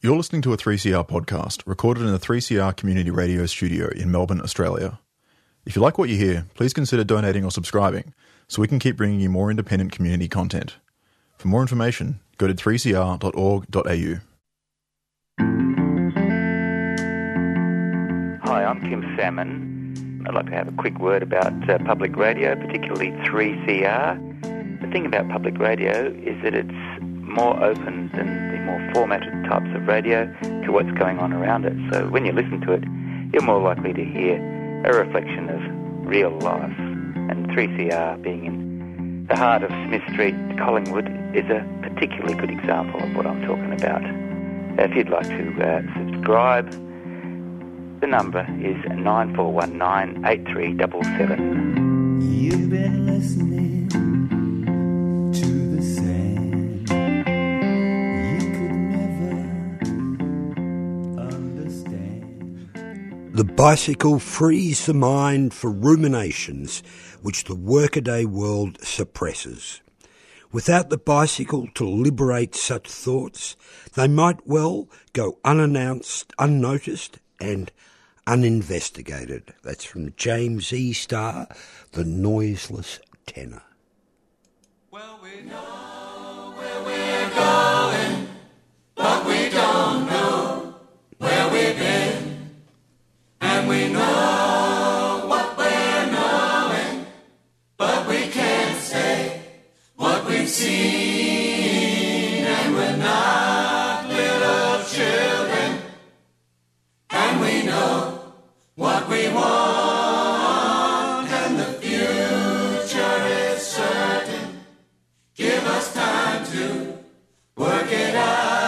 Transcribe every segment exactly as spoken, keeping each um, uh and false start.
You're listening to a three C R podcast recorded in the three C R Community Radio Studio in Melbourne, Australia. If you like what you hear, please consider donating or subscribing so we can keep bringing you more independent community content. For more information, go to three c r dot org dot a u. Hi, I'm Kim Salmon. I'd like to have a quick word about uh, public radio, particularly three C R. The thing about public radio is that it's more open than the more formatted types of radio to what's going on around it. So when you listen to it, you're more likely to hear a reflection of real life. And three C R, being in the heart of Smith Street, Collingwood, is a particularly good example of what I'm talking about. If you'd like to uh, subscribe, the number is nine four one nine, eight three seven seven. You've been listening to the sand. You could never understand. The bicycle frees the mind for ruminations which the workaday world suppresses. Without the bicycle to liberate such thoughts, they might well go unannounced, unnoticed, and uninvestigated. That's from James E. Starr, The Noiseless Tenor. Well, we know where we're going, but we don't know where we've been. And we know what we're knowing, but we can't say what we've seen. And we're not little children, and we know what we want, and the future is certain. Give us time to work it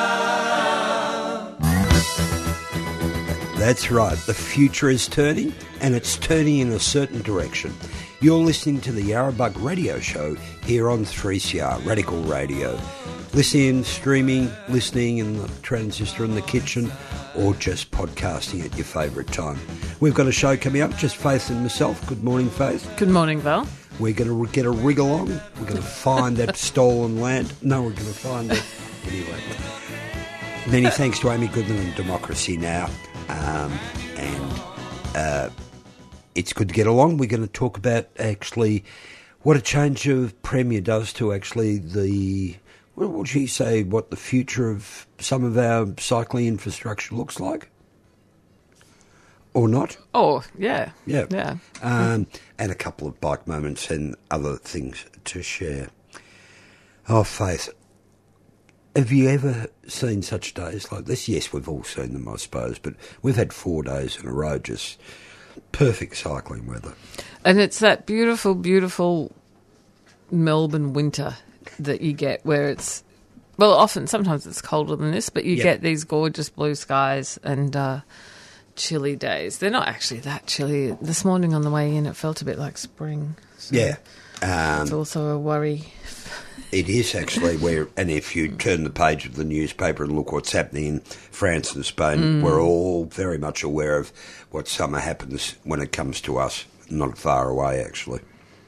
out. That's right, the future is turning, and it's turning in a certain direction. You're listening to the Yarrabug Radio Show here on three C R, Radical Radio. Listening, streaming, listening in the transistor in the kitchen, or just podcasting at your favourite time. We've got a show coming up, just Faith and myself. Good morning, Faith. Good morning, Val. We're going to get a rig along. We're going to find that stolen land. No, we're going to find it. Anyway. Many thanks to Amy Goodman and Democracy Now! Um, and uh, it's good to get along. We're going to talk about actually what a change of Premier does to actually the... What would she say, what the future of some of our cycling infrastructure looks like? Or not? Oh, yeah. Yeah. Yeah. Um, and a couple of bike moments and other things to share. Oh, Faith, have you ever seen such days like this? Yes, we've all seen them, I suppose, but we've had four days in a row, just perfect cycling weather. And it's that beautiful, beautiful Melbourne winter that you get where it's, well, often, sometimes it's colder than this, but you Yep. get these gorgeous blue skies and uh, chilly days. They're not actually that chilly. This morning on the way in, it felt a bit like spring. So Yeah. Um, it's also a worry. It is actually where, and if you turn the page of the newspaper and look what's happening in France and Spain, mm. we're all very much aware of what summer happens when it comes to us, not far away actually.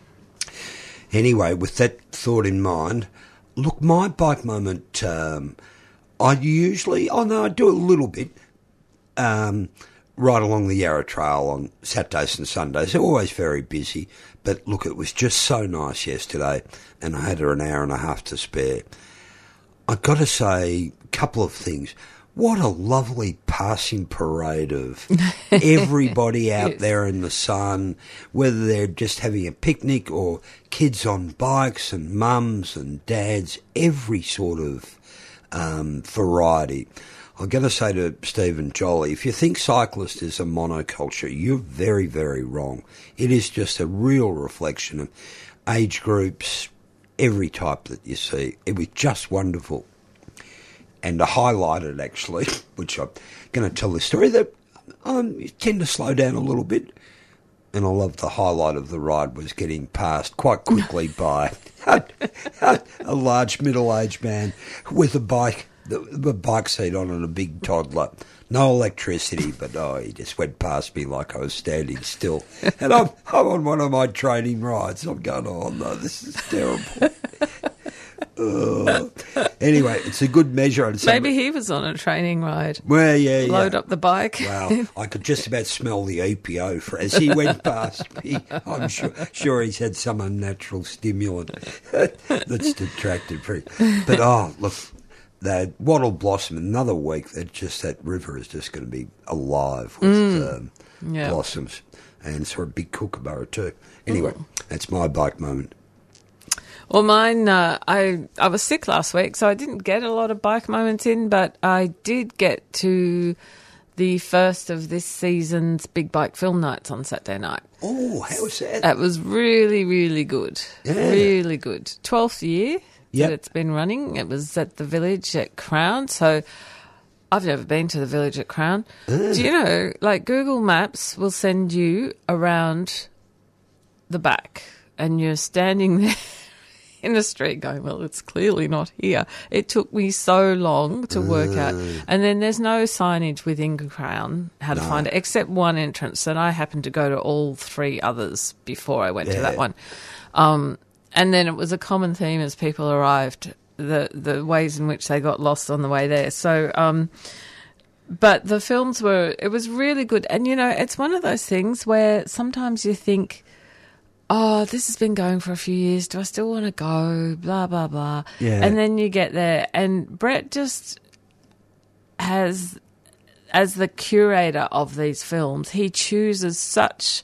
Anyway, with that thought in mind, look, my bike moment, um, I usually, oh no, I do a little bit, um, right along the Yarra Trail on Saturdays and Sundays. They're always very busy, but look, it was just so nice yesterday, and I had an hour and a half to spare. I've got to say a couple of things. What a lovely passing parade of everybody out Yes. there in the sun, whether they're just having a picnic or kids on bikes and mums and dads, every sort of um, variety. I'm going to say to Stephen Jolly, if you think cyclist is a monoculture, you're very, very wrong. It is just a real reflection of age groups, every type that you see. It was just wonderful. And I highlighted, actually, which I'm going to tell this story, that um, you tend to slow down a little bit. And I love the highlight of the ride was getting passed quite quickly by a, a, a large middle-aged man with a bike, the, the bike seat on and a big toddler. No electricity, but oh, he just went past me like I was standing still. And I'm, I'm on one of my training rides. I'm going, oh no, this is terrible. Oh. Anyway, it's a good measure. And some- Maybe he was on a training ride. Well, yeah, yeah. Load up the bike. Wow, I could just about smell the E P O for, as he went past me. I'm sure, sure he's had some unnatural stimulant that's detracted from him. But, oh, look, that Wattle Blossom, another week, that just that river is just going to be alive with Mm. um, Yeah. blossoms. And sort of big kookaburra too. Anyway, that's my bike moment. Well, mine, uh, I I was sick last week, so I didn't get a lot of bike moments in, but I did get to the first of this season's Big Bike Film Nights on Saturday night. Oh, how was that? That was really, really good. Yeah. Really good. twelfth year Yep. that it's been running. It was at the Village at Crown, so I've never been to the Village at Crown. Do you know, like Google Maps will send you around the back and you're standing there in the street going, well, it's clearly not here. It took me so long to work out. And then there's no signage within Crown how to find it, except one entrance. And I happened to go to all three others before I went to Yeah. that one. Um, and then it was a common theme as people arrived, the, the ways in which they got lost on the way there. So, um, but the films were, it was really good. And, you know, it's one of those things where sometimes you think, oh, this has been going for a few years. Do I still want to go? Blah, blah, blah. Yeah. And then you get there, and Brett just has, as the curator of these films, he chooses such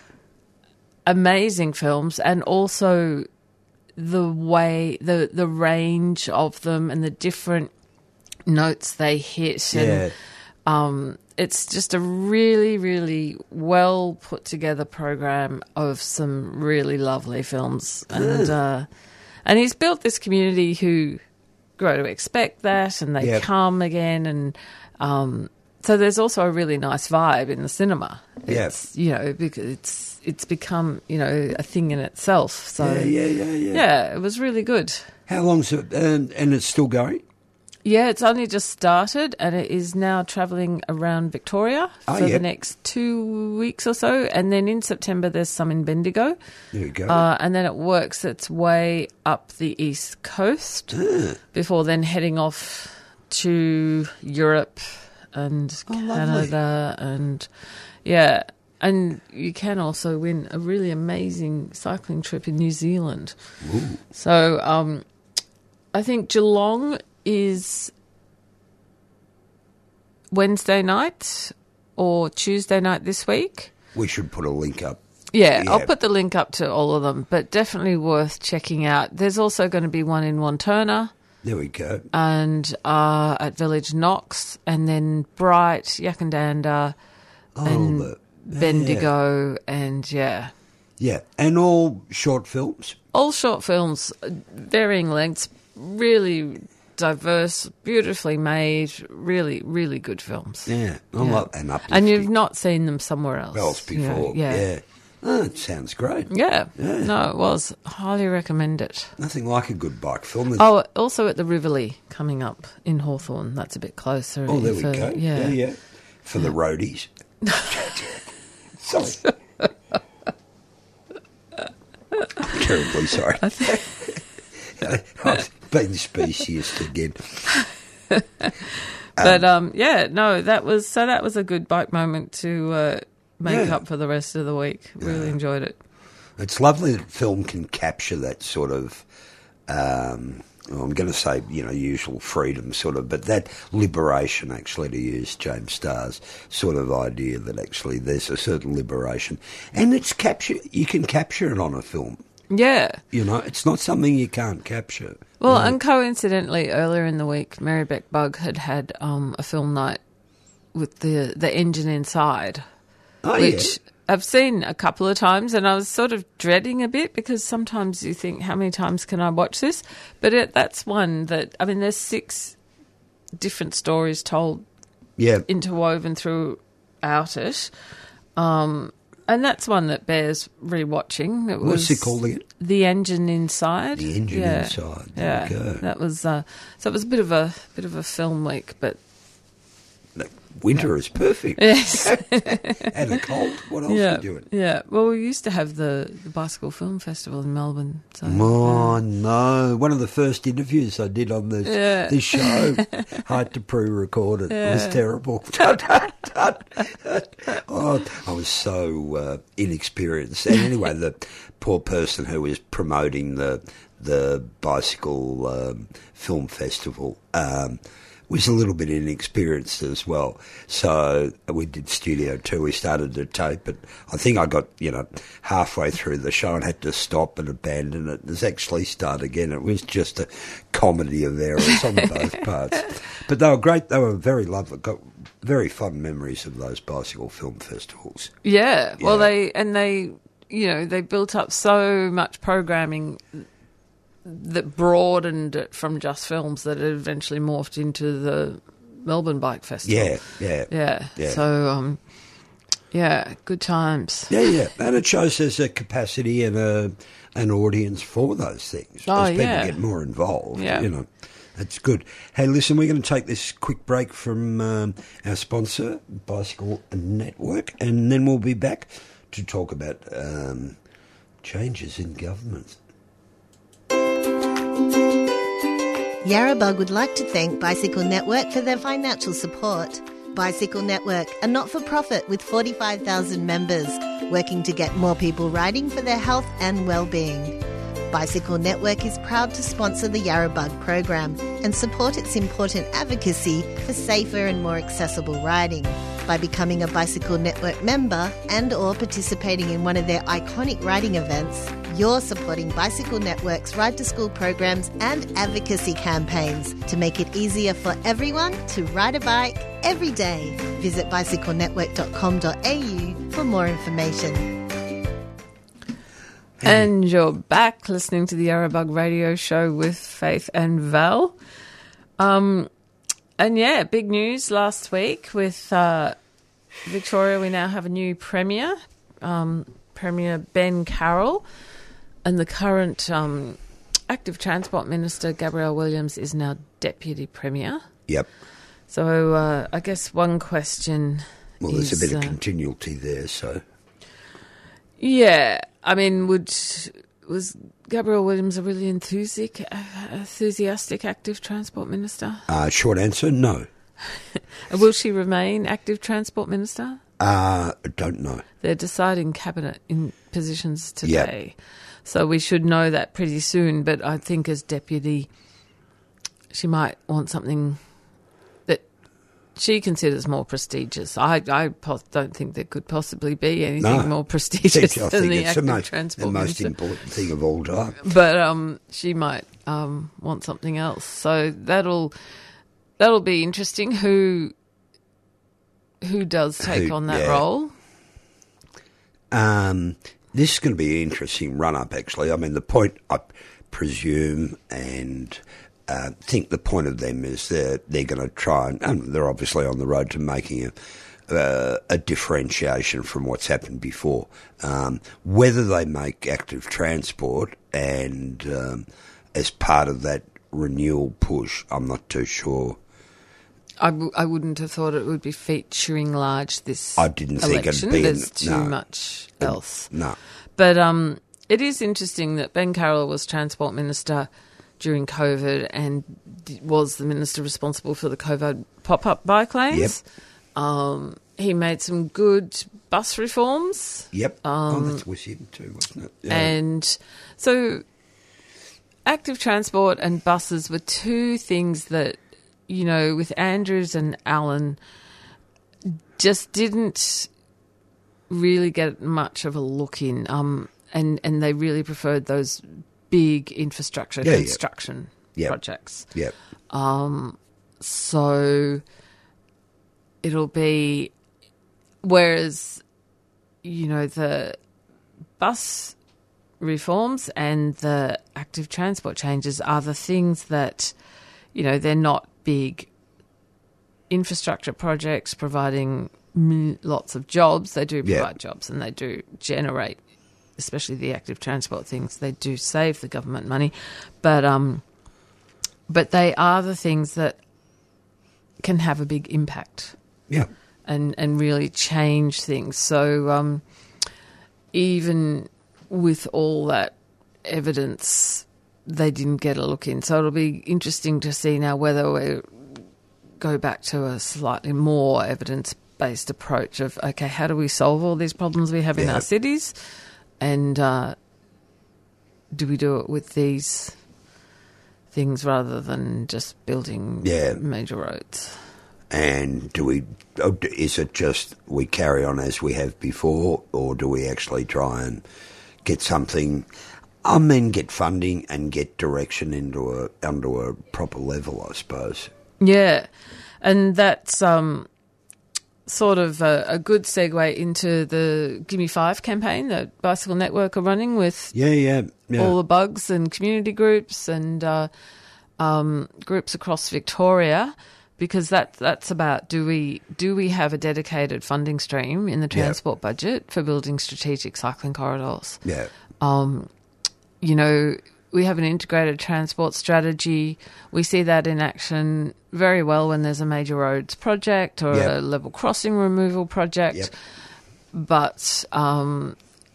amazing films, and also the way, the, the range of them and the different notes they hit. Yeah. And um, it's just a really, really well put together program of some really lovely films, and uh, and he's built this community who grow to expect that, and they Yep. come again, and um, so there's also a really nice vibe in the cinema. Yep. It's, you know, because it's it's become, you know, a thing in itself. So Yeah, yeah, yeah, yeah. yeah, it was really good. How long's it? Um, and it's still going? Yeah, it's only just started, and it is now travelling around Victoria Oh, for yeah. the next two weeks or so. And then in September, there's some in Bendigo. There you go. Uh, and then it works its way up the east coast before then heading off to Europe and Oh, lovely. Canada. And, yeah, and you can also win a really amazing cycling trip in New Zealand. So um, I think Geelong is Wednesday night or Tuesday night this week. We should put a link up. Yeah, Yeah. I'll put the link up to all of them, but definitely worth checking out. There's also going to be one in Wanturna There we go. and uh, at Village Knox, and then Bright, Yakandanda, Oh, and the- Bendigo, and yeah. Yeah, and all short films. All short films, uh, varying lengths, really diverse, beautifully made, really, really good films. Yeah, I Yeah. love and uplifting. And you've not seen them somewhere else. else you know, before. yeah. Yeah. Oh, it sounds great. Yeah. Yeah. No, it was. Highly recommend it. Nothing like a good bike film. There's- Oh, also at the Rivoli coming up in Hawthorne. That's a bit closer. oh, there if, we uh, go. Yeah. yeah, yeah. For the roadies. Sorry. I'm terribly sorry. I've been speciest again. But um, yeah, no, that was so. That was a good bike moment to uh, make Yeah. up for the rest of the week. Really enjoyed it. It's lovely that film can capture that sort of, um, well, I'm going to say, you know, usual freedom sort of, but that liberation, actually, to use James Starr's sort of idea that actually there's a certain liberation. And it's capture, you can capture it on a film. Yeah. You know, it's not something you can't capture. Well, and coincidentally, earlier in the week, Mary Beck Bug had had um, a film night with the the engine inside, Oh, which yeah. I've seen a couple of times, and I was sort of dreading a bit because sometimes you think, how many times can I watch this? But it, that's one that, I mean, there's six different stories told, Yeah. interwoven throughout it. Um, and that's one that bears rewatching. It What's was it called again? The Engine Inside. The Engine Yeah. Inside. There Yeah, we go. that was uh, so. It was a bit of a bit of a film week, but Winter is perfect. Yes. And a cold. What else yeah. are you doing? Yeah. Well, we used to have the, the Bicycle Film Festival in Melbourne. So, Oh, uh, no. One of the first interviews I did on this, Yeah. this show, I had to pre-record it. It was Yeah. terrible. Oh, I was so uh, inexperienced. And anyway, the poor person who was promoting the the Bicycle um, Film Festival um, was a little bit inexperienced as well. So we did studio two. We started to tape it. I think I got, you know, halfway through the show and had to stop and abandon it. Let's actually start again. It was just a comedy of errors on both parts. But they were great. They were very lovely. Got very fond memories of those Bicycle Film Festivals. yeah. Well, Yeah. they and they, you know, they built up so much programming that broadened it from just films that it eventually morphed into the Melbourne Bike Festival. Yeah, yeah. Yeah. Yeah. So, um, yeah, good times. Yeah, yeah. And it shows there's a capacity and a an audience for those things. Oh, As people yeah. get more involved, Yeah. you know. That's good. Hey, listen, we're going to take this quick break from um, our sponsor, Bicycle Network, and then we'll be back to talk about um, changes in government. Yarrabug would like to thank Bicycle Network for their financial support. Bicycle Network, a not-for-profit with forty-five thousand members, working to get more people riding for their health and well-being. Bicycle Network is proud to sponsor the Yarrabug program and support its important advocacy for safer and more accessible riding. By becoming a Bicycle Network member and or participating in one of their iconic riding events, you're supporting Bicycle Network's Ride to School programs and advocacy campaigns to make it easier for everyone to ride a bike every day. Visit bicycle network dot com dot a u for more information. And you're back listening to the Yarrabug Radio Show with Faith and Val. Um, and yeah, big news last week with uh, Victoria. We now have a new Premier, um, Premier Ben Carroll, and the current um, Active Transport Minister, Gabrielle Williams, is now Deputy Premier. Yep. So uh, I guess one question Well, there's is, a bit of uh, continuity there, so... Yeah, I mean, would was Gabrielle Williams a really enthusiastic, enthusiastic active transport minister? Uh, short answer, no. Will she remain active transport minister? Uh, I don't know. They're deciding cabinet in positions today, so we should know that pretty soon. But I think as deputy, she might want something that she considers more prestigious. I, I pos- don't think there could possibly be anything No. more I prestigious think, I than think the it's the active most, the transport most minister. important thing of all time. But um, she might um, want something else. So that'll that'll be interesting. Who who does take Who- on that yeah. role? Um, this is going to be an interesting run-up, actually. I mean, the point, I presume, and uh, think the point of them is that they're going to try, and, and they're obviously on the road to making a, uh, a differentiation from what's happened before. Um, whether they make active transport and um, as part of that renewal push, I'm not too sure. I, w- I wouldn't have thought it would be featuring large this I didn't think it'd election. be in- There's too no. much else. No. But um, it is interesting that Ben Carroll was Transport Minister during COVID and d- was the minister responsible for the COVID pop-up bike lanes. Yep. Um, he made some good bus reforms. Yep. oh, that was him too, wasn't it? Yeah. And so active transport and buses were two things that, you know, with Andrews and Allen, just didn't really get much of a look in. Um, and, and they really preferred those big infrastructure Yeah, yeah. construction Yep. projects. Yep. So it'll be, whereas, you know, the bus reforms and the active transport changes are the things that, you know, they're not big infrastructure projects providing m- lots of jobs. They do Yeah. provide jobs and they do generate, especially the active transport things, they do save the government money. But um, but they are the things that can have a big impact Yeah. and and really change things. So um, even with all that evidence, they didn't get a look in. So it'll be interesting to see now whether we go back to a slightly more evidence-based approach of, okay, how do we solve all these problems we have in Yeah. our cities, and uh, do we do it with these things rather than just building Yeah. major roads? And do we? oh, d- Is it just we carry on as we have before, or do we actually try and get something? I mean, get funding and get direction into a under a proper level, I suppose. Yeah, and that's um, sort of a, a good segue into the Gimme Five campaign that Bicycle Network are running with Yeah, yeah, yeah. all the bugs and community groups and uh, um, groups across Victoria, because that that's about do we do we have a dedicated funding stream in the Yeah. transport budget for building strategic cycling corridors? yeah, Um, you know, we have an integrated transport strategy. We see that in action very well when there's a major roads project or Yep. a level crossing removal project. Yep. But um,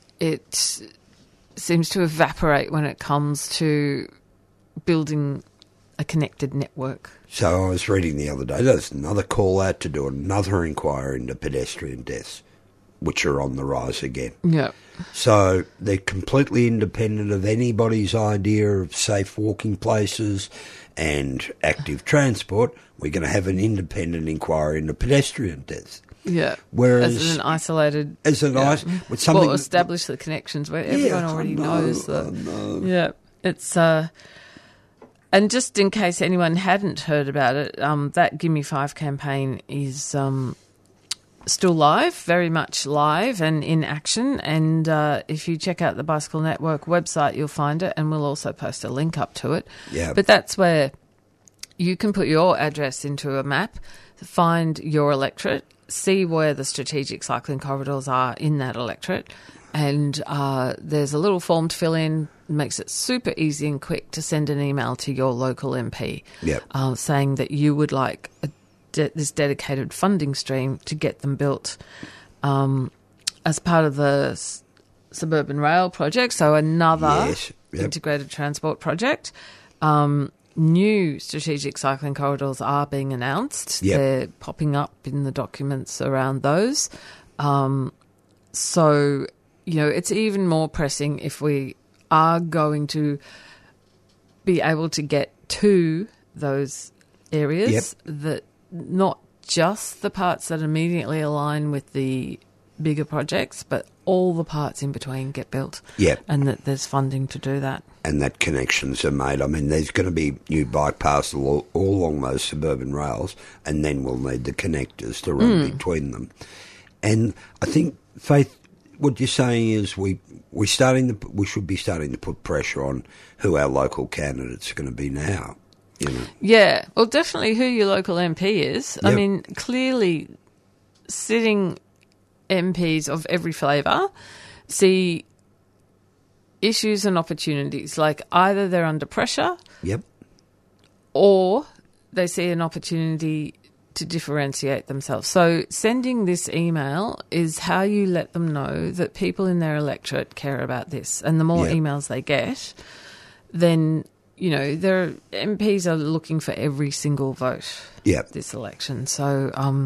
it seems to evaporate when it comes to building a connected network. So I was reading the other day, there's another call out to do another inquiry into pedestrian deaths, which are on the rise again. Yeah. So they're completely independent of anybody's idea of safe walking places and active transport. We're going to have an independent inquiry into pedestrian deaths. Yeah. Whereas- as an isolated... As an yeah. ice, with something Well, establish the connections where everyone already I know, knows that. I know. Yeah, it's uh, and just in case anyone hadn't heard about it, um, that Gimme Five campaign is um, still live, very much live and in action. And uh, if you check out the Bicycle Network website, you'll find it, and we'll also post a link up to it. Yeah. But that's where you can put your address into a map, find your electorate, see where the strategic cycling corridors are in that electorate, and uh, there's a little form to fill in. Makes it super easy and quick to send an email to your local M P Yep. uh, saying that you would like a de- this dedicated funding stream to get them built um, as part of the s- Suburban Rail project, so another Yes, yep. integrated transport project. Um, new strategic cycling corridors are being announced. Yep. They're popping up in the documents around those. Um, so, you know, it's even more pressing if we are going to be able to get to those areas, Yep. that not just the parts that immediately align with the bigger projects, but all the parts in between get built. Yep. And that there's funding to do that. And that connections are made. I mean, there's going to be new bike paths all, all along those suburban rails, and then we'll need the connectors to run between them. And I think, Faith, what you're saying is we we starting to, we should be starting to put pressure on who our local candidates are going to be now. You know, Yeah, well, definitely who your local M P is. I Yep. mean, clearly sitting M Ps of every flavour see issues and opportunities. Like either they're under pressure yep, or they see an opportunity to differentiate themselves. So sending this email is how you let them know that people in their electorate care about this. And the more Yeah. emails they get, then, you know, their M Ps are looking for every single vote yep, this election. So um,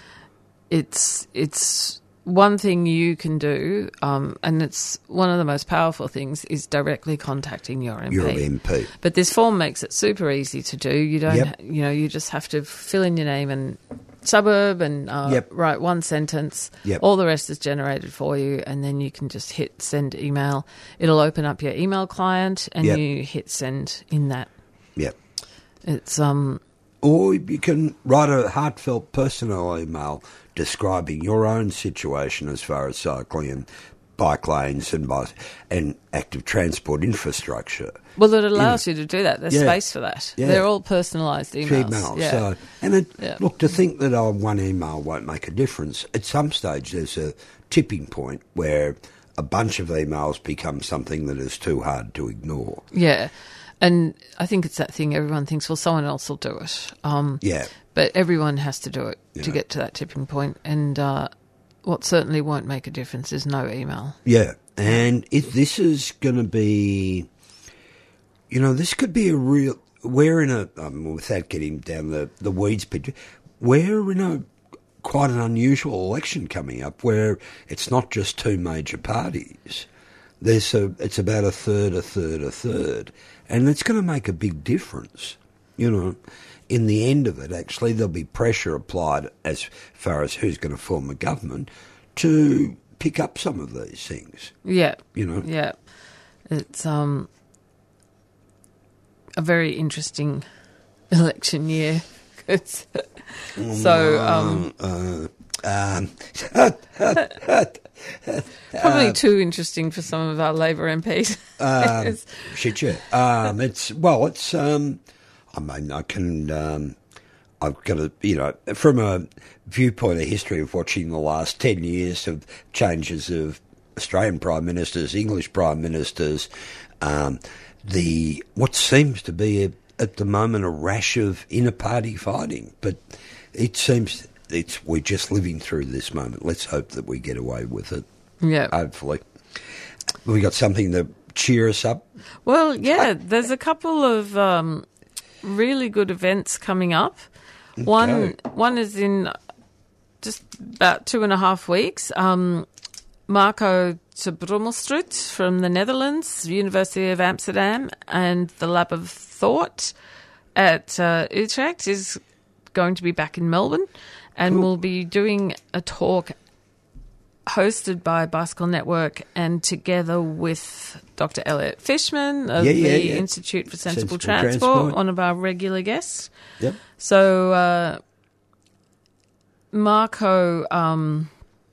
it's it's one thing you can do, um, and it's one of the most powerful things, is directly contacting your M P. you're an M P. But this form makes it super easy to do. You don't, Yep. you know, you just have to fill in your name and suburb and uh, Yep. write one sentence. Yep. All the rest is generated for you, and then you can just hit send email. It'll open up your email client, and Yep. you hit send in that. Yep. It's um Or you can write a heartfelt personal email describing your own situation as far as cycling and bike lanes and bike and active transport infrastructure. well, it allows you to do that. There's Yeah. space for that. Yeah. They're all personalised emails. Email. Yeah. So, and it, Yeah. look, to think that oh, one email won't make a difference, at some stage there's a tipping point where a bunch of emails become something that is too hard to ignore. Yeah. And I think it's that thing everyone thinks, well, someone else will do it. Um, Yeah. But everyone has to do it to Yeah. get to that tipping point. And uh, what certainly won't make a difference is no email. Yeah, and if this is going to be, you know, this could be a real. We're in a, um, without getting down the, the weeds picture, we're in a quite an unusual election coming up where it's not just two major parties. There's a, it's about a third, a third, a third, and it's going to make a big difference. You know, in the end of it, actually, there'll be pressure applied as far as who's going to form a government to pick up some of these things. Yeah. You know. Yeah. It's um a very interesting election year. It's, so um, Uh, um, probably too interesting for some of our Labor M Ps. um, shit, yeah. Um, it's well, it's. Um, I mean, I can. Um, I've got a, you know, from a viewpoint of history of watching the last ten years of changes of Australian prime ministers, English prime ministers, um, the what seems to be a, at the moment a rash of inner party fighting, but it seems it's we're just living through this moment. Let's hope that we get away with it. Yeah. Hopefully, we got something to cheer us up. Well, yeah, there's a couple of um, really good events coming up. One Okay. one is in just about two and a half weeks. Um, Marco te Brummelstruit from the Netherlands, University of Amsterdam, and the Lab of Thought at uh, Utrecht is going to be back in Melbourne, and we'll be doing a talk hosted by Bicycle Network and together with Doctor Elliot Fishman of Yeah, yeah, the yeah. Institute for Sensible, Sensible Transport, Transport. one of our regular guests. Yep. So uh, Marco um,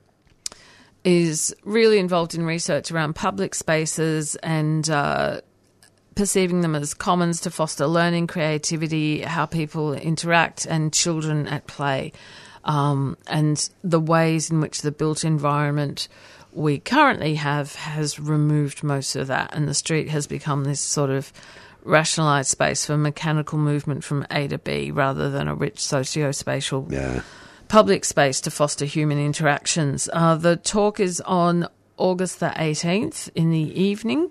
is really involved in research around public spaces and uh, perceiving them as commons to foster learning, creativity, how people interact, and children at play, um, and the ways in which the built environment we currently have has removed most of that, and the street has become this sort of rationalised space for mechanical movement from A to B rather than a rich socio-spatial Yeah. public space to foster human interactions. Uh, the talk is on August the eighteenth in the evening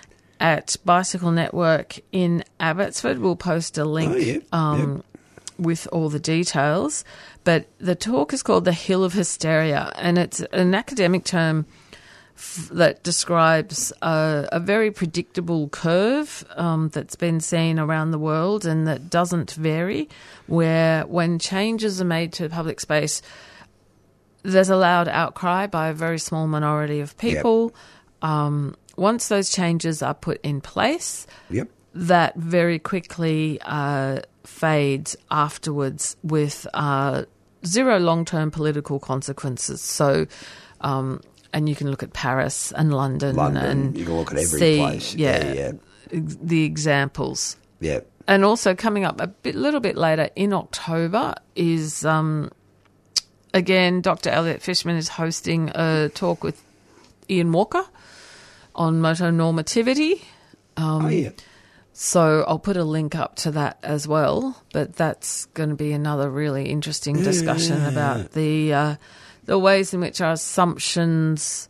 at Bicycle Network in Abbotsford. We'll post a link Oh, yeah, um, with all the details. But the talk is called The Hill of Hysteria, and it's an academic term f- that describes a, a very predictable curve um, that's been seen around the world and that doesn't vary, where when changes are made to public space, there's a loud outcry by a very small minority of people. Um, once those changes are put in place, Yep. that very quickly uh, fades afterwards with uh, zero long-term political consequences. So, um, and you can look at Paris and London, London, and you can look at every see, place. Yeah, Yeah, ex- the examples. Yeah. And also coming up a bit, little bit later in October is, um, again, Doctor Elliot Fishman is hosting a talk with Ian Walker on motonormativity. Um, Oh, yeah. So I'll put a link up to that as well. But that's going to be another really interesting discussion Yeah. about the uh, the ways in which our assumptions,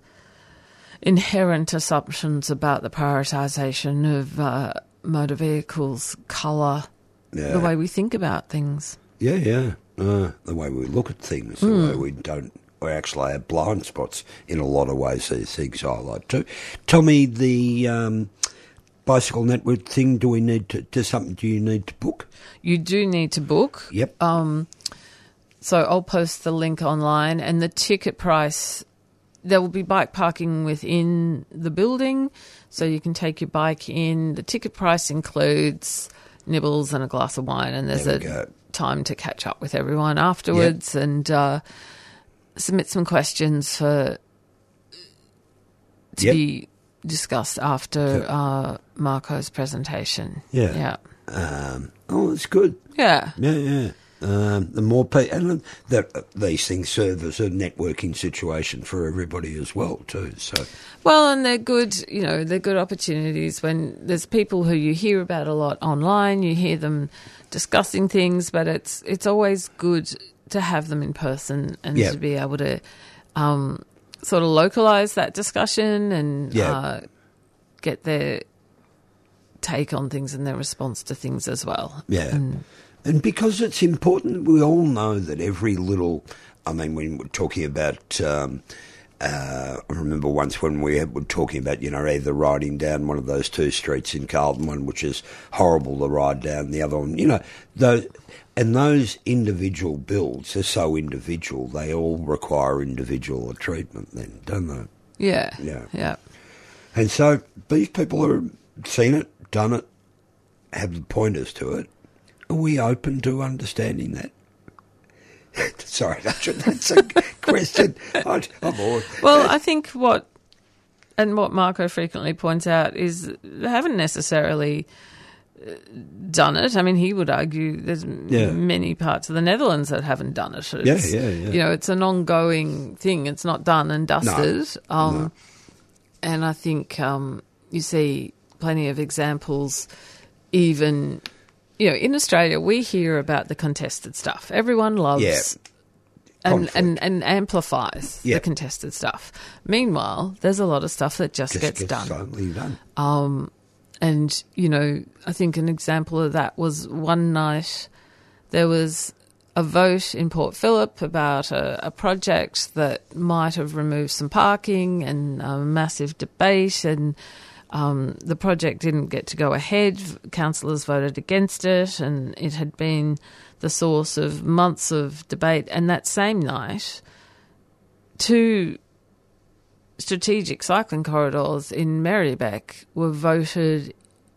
inherent assumptions about the prioritisation of uh, motor vehicles, colour Yeah. the way we think about things. Yeah, yeah. Uh, the way we look at things, the Hmm. way we don't, we actually have blind spots in a lot of ways. These things highlight too. Tell me the um, Bicycle Network thing. Do we need to? Do something? Do you need to book? You do need to book. Yep. Um, so I'll post the link online, and the ticket price. There will be bike parking within the building, so you can take your bike in. The ticket price includes nibbles and a glass of wine, and there's There a we go. time to catch up with everyone afterwards and uh, submit some questions for to Yep. be discussed after uh, Marco's presentation. Yeah. Yeah. Um, oh, it's good. Yeah. Yeah, yeah. Um, the more people, and that these things serve as a networking situation for everybody as well too. So, well, and they're good, you know, they're good opportunities when there's people who you hear about a lot online. You hear them discussing things, but it's it's always good to have them in person and Yeah. to be able to um, sort of localise that discussion and Yeah. uh, get their take on things and their response to things as well. yeah. And, And because it's important, we all know that every little, I mean, when we're talking about, um, uh, I remember once when we were talking about, you know, either riding down one of those two streets in Carlton, one which is horrible to ride down, the other one, you know, those, and those individual builds are so individual, they all require individual treatment then, don't they? yeah, Yeah. yeah. And so these people have seen it, done it, have the pointers to it. Are we open to understanding that? Sorry, that's a question. I'm bored. Well, I think what, and what Marco frequently points out is they haven't necessarily uh, done it. I mean, he would argue there's m- Yeah. many parts of the Netherlands that haven't done it. It's, Yeah, yeah, yeah. You know, it's an ongoing thing. It's not done and dusted. um, no. And I think um, you see plenty of examples, even... You know, in Australia, we hear about the contested stuff. Everyone loves Yeah. and, Conflict. and, and amplifies Yeah. the contested stuff. Meanwhile, there's a lot of stuff that just, Just gets, gets done. silently done. Um, and, you know, I think an example of that was one night there was a vote in Port Phillip about a, a project that might have removed some parking and a massive debate, and Um, the project didn't get to go ahead. Councillors voted against it, and it had been the source of months of debate. And that same night, two strategic cycling corridors in Merribeck were voted,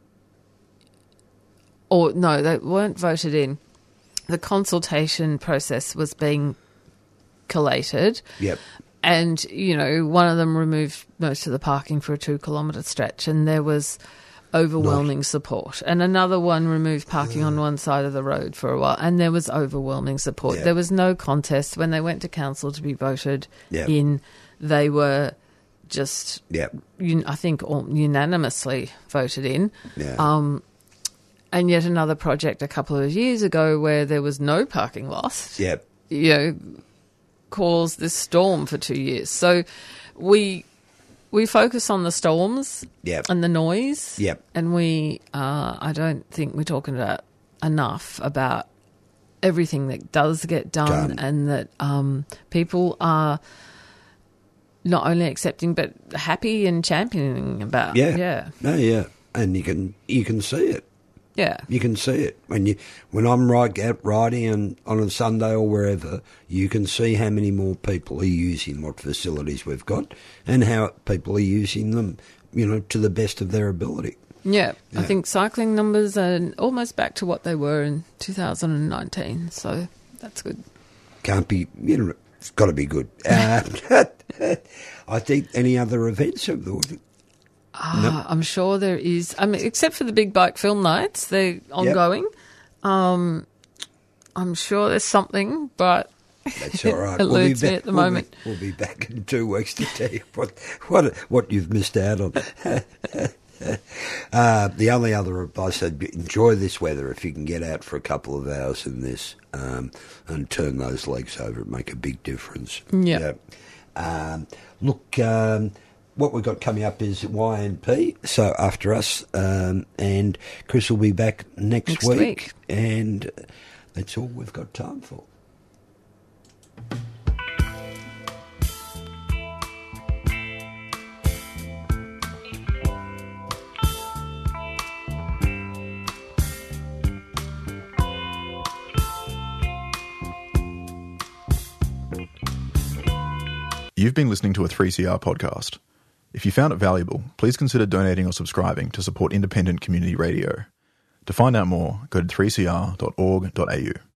or no, they weren't voted in. The consultation process was being collated. Yep. And, you know, one of them removed most of the parking for a two-kilometre stretch, and there was overwhelming support. And another one removed parking on one side of the road for a while, and there was overwhelming support. Yeah. There was no contest. When they went to council to be voted Yeah. in, they were just, Yep. un- I think, all unanimously voted in. Yeah. Um, and yet another project a couple of years ago where there was no parking lost, Yep. you know, caused this storm for two years. So we we focus on the storms Yep. and the noise. Yep. And we, uh, I don't think we're talking about enough about everything that does get done, Done. and that um, people are not only accepting but happy and championing about. Yeah. Yeah. No, yeah. And you can you can see it. Yeah. You can see it when you when I'm right out riding and on a Sunday or wherever. You can see how many more people are using what facilities we've got, and how people are using them, you know, to the best of their ability. Yeah. I Yeah. think cycling numbers are almost back to what they were in two thousand nineteen. So that's good. Can't be, you know, it's got to be good. Uh, I think any other events of the Ah, I'm sure there is. I mean, except for the big bike film nights, they're ongoing. Um, I'm sure there's something, but That's all right. It We'll be eludes me back- at the we'll moment. Be, we'll be back in two weeks to tell you what what what you've missed out on. uh, the only other advice I'd be, enjoy this weather if you can get out for a couple of hours in this um, and turn those legs over. It make a big difference. Yeah. Yeah. Um, look. Um, What we've got coming up is Y N P, so after us, um, and Chris will be back next, Next week, week. and that's all we've got time for. You've been listening to a three C R podcast. If you found it valuable, please consider donating or subscribing to support independent community radio. To find out more, go to three c r dot org dot a u.